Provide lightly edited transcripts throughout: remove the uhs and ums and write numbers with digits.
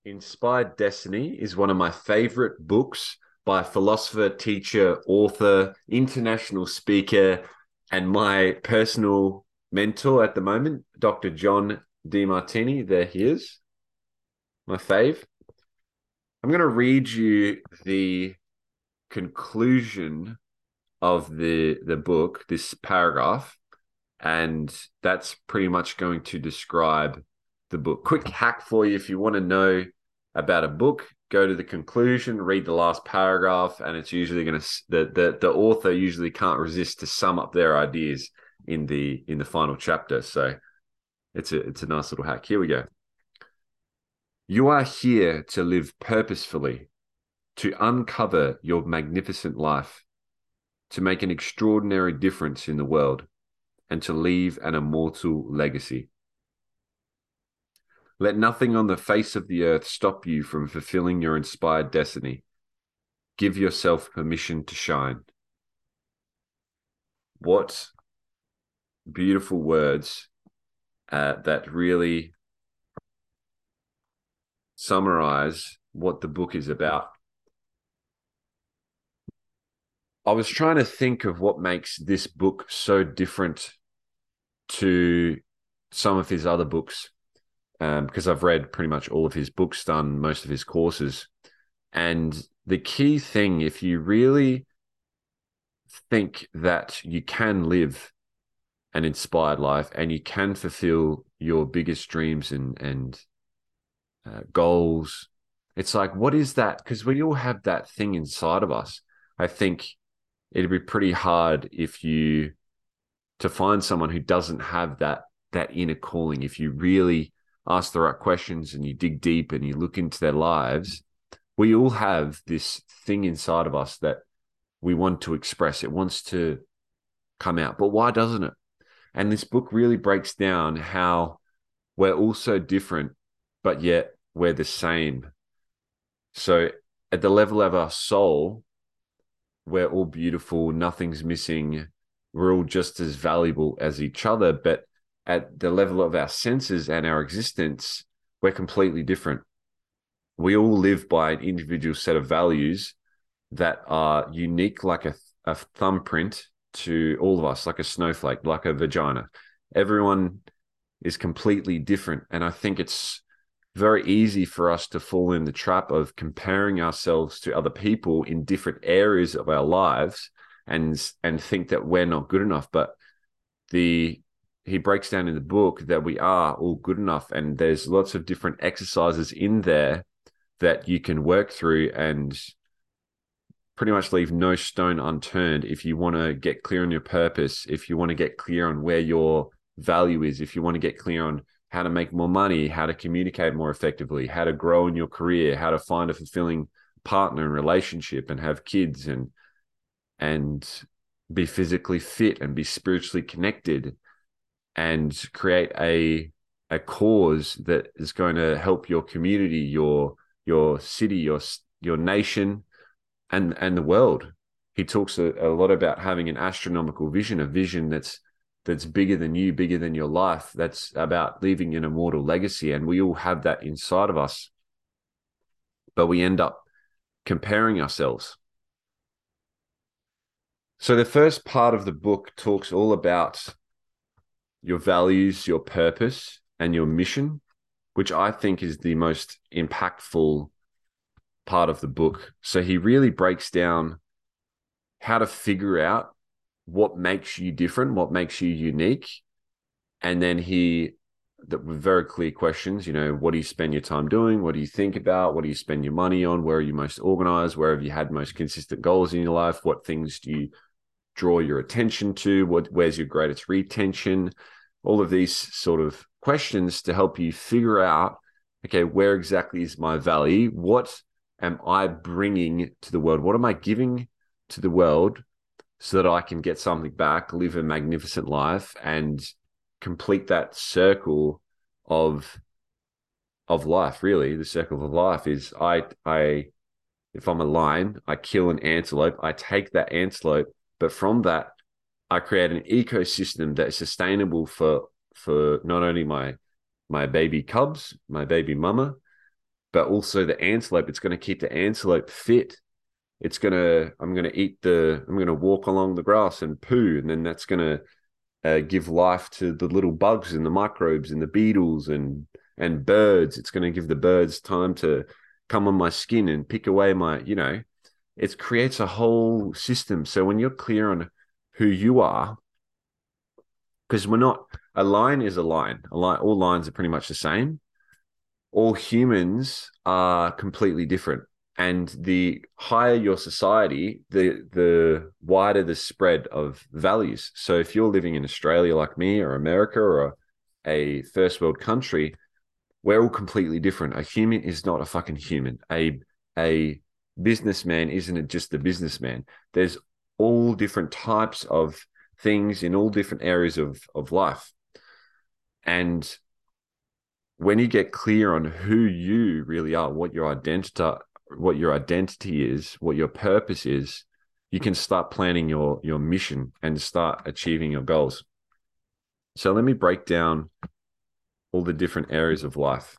Inspired Destiny is one of my favorite books by philosopher, teacher, author, international speaker, and my personal mentor at the moment, Dr. John Demartini. There he is, my fave. I'm going to read you the conclusion of the book, this paragraph, and that's pretty much going to describe the book. Quick hack for you: if you want to know about a book, go to the conclusion, read the last paragraph, and it's usually going to the author usually can't resist to sum up their ideas in the final chapter. So it's a nice little hack. Here we go. You are here to live purposefully, to uncover your magnificent life, to make an extraordinary difference in the world, and to leave an immortal legacy. Let nothing on the face of the earth stop you from fulfilling your inspired destiny. Give yourself permission to shine. What beautiful words that really summarize what the book is about. I was trying to think of what makes this book so different to some of his other books, because I've read pretty much all of his books, done most of his courses. And the key thing, if you really think that you can live an inspired life and you can fulfill your biggest dreams and goals, it's like, what is that? Because we all have that thing inside of us. I think it'd be pretty hard to find someone who doesn't have that inner calling. If you really ask the right questions and you dig deep and you look into their lives, we all have this thing inside of us that we want to express. It wants to come out, but why doesn't it? And this book really breaks down how we're all so different, but yet we're the same. So at the level of our soul, we're all beautiful, nothing's missing. We're all just as valuable as each other, but at the level of our senses and our existence, we're completely different. We all live by an individual set of values that are unique, like a thumbprint to all of us, like a snowflake, like a vagina. Everyone is completely different. And I think it's very easy for us to fall in the trap of comparing ourselves to other people in different areas of our lives and think that we're not good enough. But he breaks down in the book that we are all good enough, and there's lots of different exercises in there that you can work through and pretty much leave no stone unturned if you want to get clear on your purpose, if you want to get clear on where your value is, if you want to get clear on how to make more money, how to communicate more effectively, how to grow in your career, how to find a fulfilling partner and relationship and have kids and be physically fit and be spiritually connected and create a cause that is going to help your community, your city, your nation, and the world. He talks a lot about having an astronomical vision, a vision that's bigger than you, bigger than your life, that's about leaving an immortal legacy. And we all have that inside of us, but we end up comparing ourselves. So the first part of the book talks all about your values, your purpose, and your mission, which I think is the most impactful part of the book. So he really breaks down how to figure out what makes you different, what makes you unique. And then with very clear questions, what do you spend your time doing? What do you think about? What do you spend your money on? Where are you most organized? Where have you had most consistent goals in your life? What things do you draw your attention to? Where's your greatest retention? All of these sort of questions to help you figure out, okay, where exactly is my value? What am I bringing to the world? What am I giving to the world so that I can get something back, live a magnificent life, and complete that circle of life? Really, the circle of life is if I'm a lion, I kill an antelope, I take that antelope, but from that, I create an ecosystem that is sustainable for not only my baby cubs, my baby mama, but also the antelope, it's going to keep the antelope fit. I'm going to walk along the grass and poo, and then that's going to give life to the little bugs and the microbes and the beetles and birds. It's going to give the birds time to come on my skin and pick away my, it creates a whole system. So when you're clear on who you are, because a lion is a lion. All lions are pretty much the same. All humans are completely different. And the higher your society, the wider the spread of values. So if you're living in Australia like me, or America, or a first world country, we're all completely different. A human is not a fucking human. A businessman isn't just a businessman. There's all different types of things in all different areas of life. And when you get clear on who you really are, what your identity is, what your purpose is, you can start planning your mission and start achieving your goals. So let me break down all the different areas of life.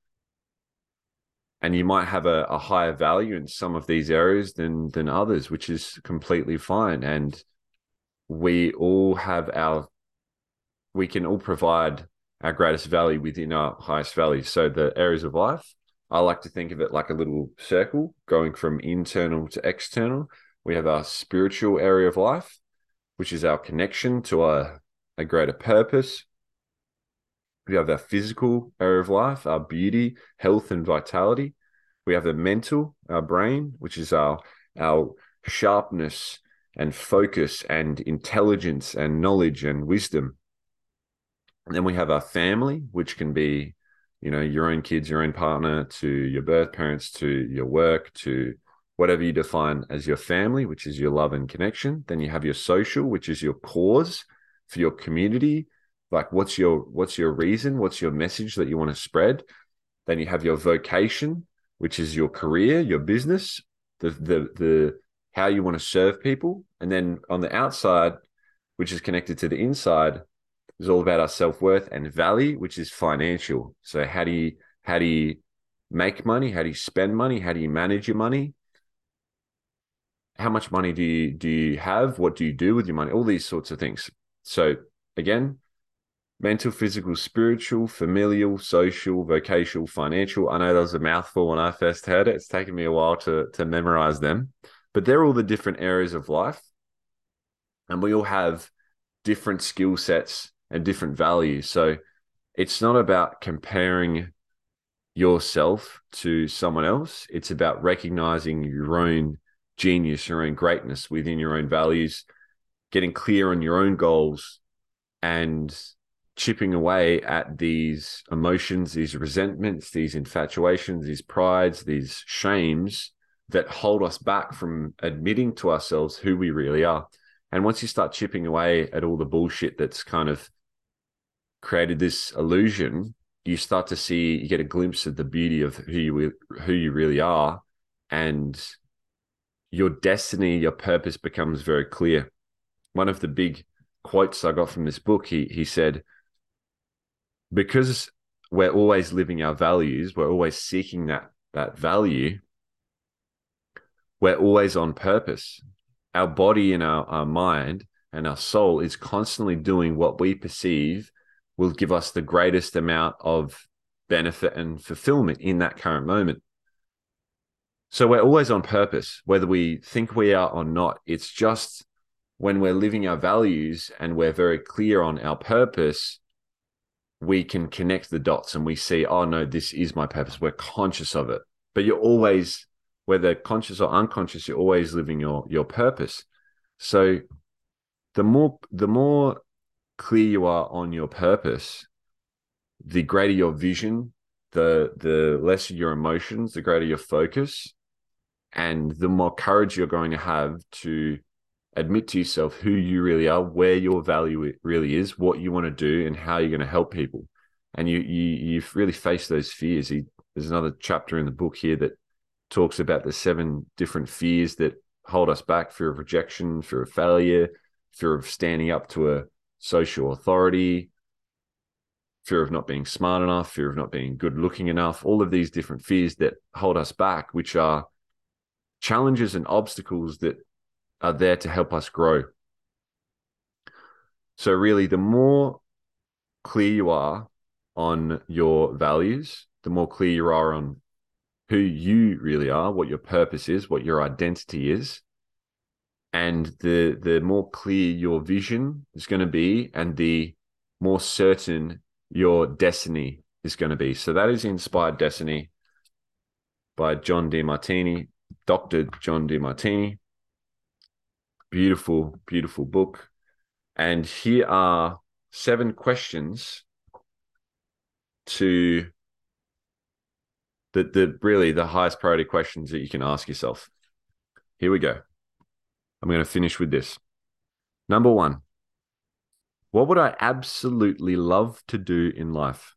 And you might have a higher value in some of these areas than others, which is completely fine. And we can all provide our greatest value within our highest value. So the areas of life, I like to think of it like a little circle going from internal to external. We have our spiritual area of life, which is our connection to a greater purpose. We have our physical area of life, our beauty, health, and vitality. We have the mental, our brain, which is our sharpness and focus and intelligence and knowledge and wisdom. And then we have our family, which can be, your own kids, your own partner, to your birth parents, to your work, to whatever you define as your family, which is your love and connection. Then you have your social, which is your cause for your community. Like what's your reason? What's your message that you want to spread? Then you have your vocation, which is your career, your business, the how you want to serve people. And then on the outside, which is connected to the inside, is all about our self-worth and value, which is financial. So how do you make money? How do you spend money? How do you manage your money? How much money do you have? What do you do with your money? All these sorts of things. So again, mental, physical, spiritual, familial, social, vocational, financial. I know that was a mouthful when I first heard it. It's taken me a while to memorize them, but they're all the different areas of life. And we all have different skill sets and different values. So it's not about comparing yourself to someone else. It's about recognizing your own genius, your own greatness within your own values, getting clear on your own goals, and chipping away at these emotions, these resentments, these infatuations, these prides, these shames that hold us back from admitting to ourselves who we really are. And once you start chipping away at all the bullshit that's kind of created this illusion, you start to see, you get a glimpse of the beauty of who you really are, and your destiny, your purpose becomes very clear. One of the big quotes I got from this book, he said, because we're always living our values, we're always seeking that value, we're always on purpose. Our body and our mind and our soul is constantly doing what we perceive will give us the greatest amount of benefit and fulfillment in that current moment. So we're always on purpose, whether we think we are or not. It's just when we're living our values and we're very clear on our purpose, we can connect the dots and we see, oh no, this is my purpose. We're conscious of it. But you're always, whether conscious or unconscious, you're always living your purpose. So the more clear you are on your purpose, the greater your vision, the lesser your emotions, the greater your focus, and the more courage you're going to have to admit to yourself who you really are, where your value really is, what you want to do, and how you're going to help people. And you've really faced those fears. There's another chapter in the book here that talks about the 7 different fears that hold us back: fear of rejection, fear of failure, fear of standing up to a social authority, fear of not being smart enough, fear of not being good looking enough, all of these different fears that hold us back, which are challenges and obstacles that are there to help us grow. So really, the more clear you are on your values, the more clear you are on who you really are, what your purpose is, what your identity is, and the more clear your vision is going to be, and the more certain your destiny is going to be. So that is Inspired Destiny by John Demartini, Dr. John Demartini. Beautiful, beautiful book. And here are 7 questions to really the highest priority questions that you can ask yourself. Here we go. I'm going to finish with this. Number 1, what would I absolutely love to do in life?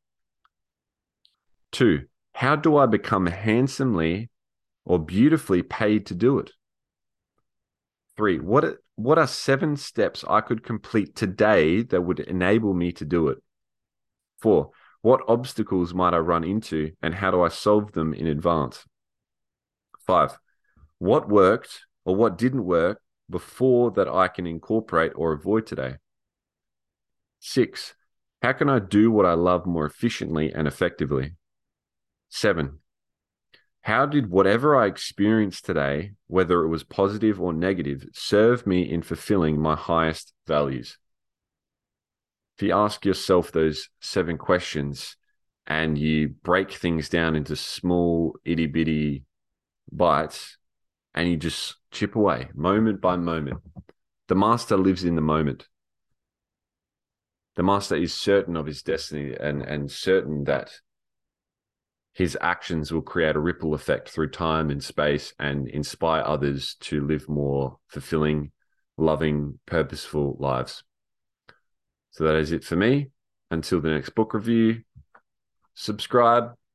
2, how do I become handsomely or beautifully paid to do it? 3, what are 7 steps I could complete today that would enable me to do it? 4, what obstacles might I run into and how do I solve them in advance? 5, what worked or what didn't work before that I can incorporate or avoid today? 6, how can I do what I love more efficiently and effectively? 7, how did whatever I experienced today, whether it was positive or negative, serve me in fulfilling my highest values? If you ask yourself those 7 questions and you break things down into small, itty bitty bites and you just chip away moment by moment, the master lives in the moment. The master is certain of his destiny and certain that his actions will create a ripple effect through time and space and inspire others to live more fulfilling, loving, purposeful lives. So that is it for me. Until the next book review, subscribe,